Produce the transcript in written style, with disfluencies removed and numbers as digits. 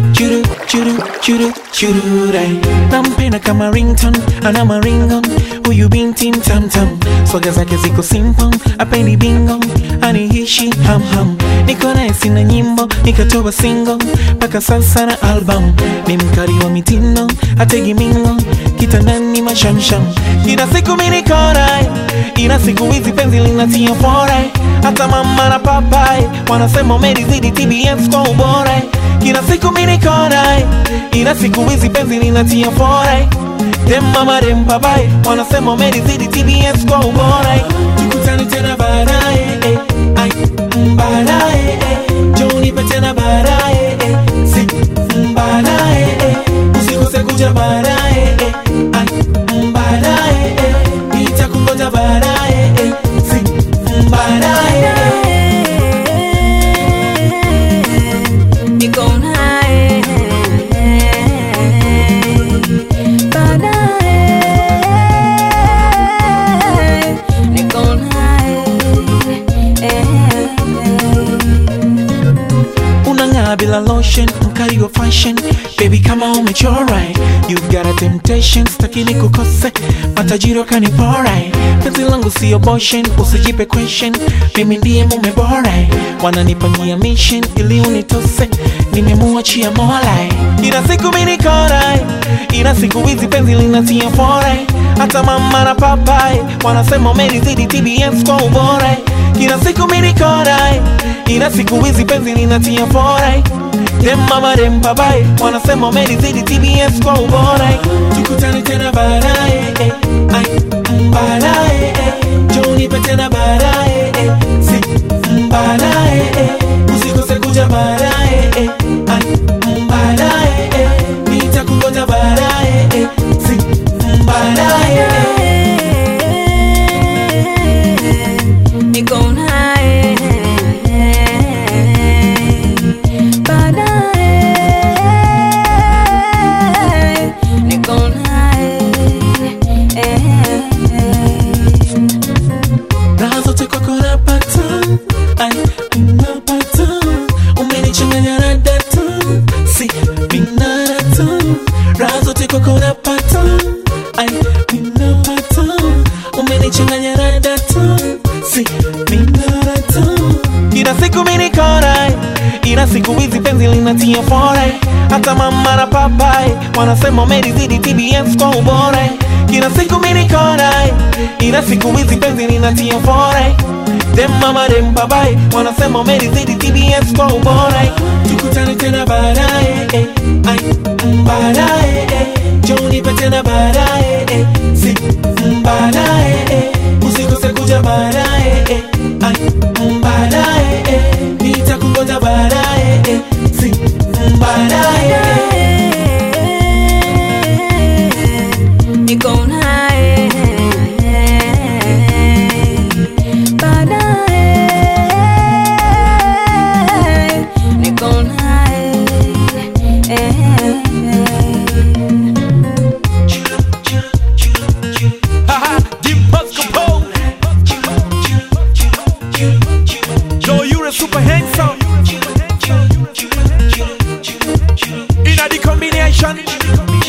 churu churu churu churu rai. Nampenda kama ringtone, ana maringo. Huyu binti mtamtam, swaga zake ziko simple, apendi bingo, anihishi ham ham. Niko naye sina nyimbo, nikatoa single, paka sasa na album. Ni mkali wa mitindo, hategi mingo, kitandani mashamsham. Ina siku mimi niko naye, ina siku hizi penzi linatia fora. Hata mama na papai wanasema umelizidi TBS kwa ubora. Ina siku mimi niko naye, ina siku hizi penzi linatia fora. Dem mama dem papai wanasema umelizidi TBS kwa ubora. Tukutane tena baadaye, ai baadaye, njoo nipe tena baadaye, si baadaye, usikose kuja baadaye, ai baadaye, nitakungoja baadaye, si baadaye. Niko naye bila lotion, mkali wa fashion. Baby kama umechora, you've got a temptation, staki nikukose, matajiri wakanipora. Penzi langu si abortion, usijipe question, mimi ndiye mume bora. Wananipangia mission ili unitose, nimemuachia Mola. Ina siku mimi niko naye, ina siku hizi penzi linatia fora. Hata mama na papai wanasema umelizidi TBS kwa ubora. Ina siku mimi niko naye, ina siku hizi penzi linatia fora. Dem mama dem papai wanasema umelizidi TBS kwa ubora. Tukutane tena baadaye, ai baadaye, njoo nipe tena baadaye, si baadaye, usikose kuja baadaye, ai baadaye, nitakungoja baadaye, si baadaye. niko naye Ina siku mimi niko naye, ina siku hizi penzi linatia fora. Hata mama na papai wanasema umelizidi TBS kwa ubora. Ina siku mimi niko naye, ina siku hizi penzi linatia fora. Dem mama dem papai wanasema umelizidi TBS kwa ubora. Tukutane tena baadaye, ai baadaye, njoo nipe tena baadaye, si baadaye, usikose kuja baadaye, ai baadaye, nitakungoja baadaye, si baadaye. niko naye baadaye, niko naye haha, Dimposko. Yo, you're super handsome. In a the combination.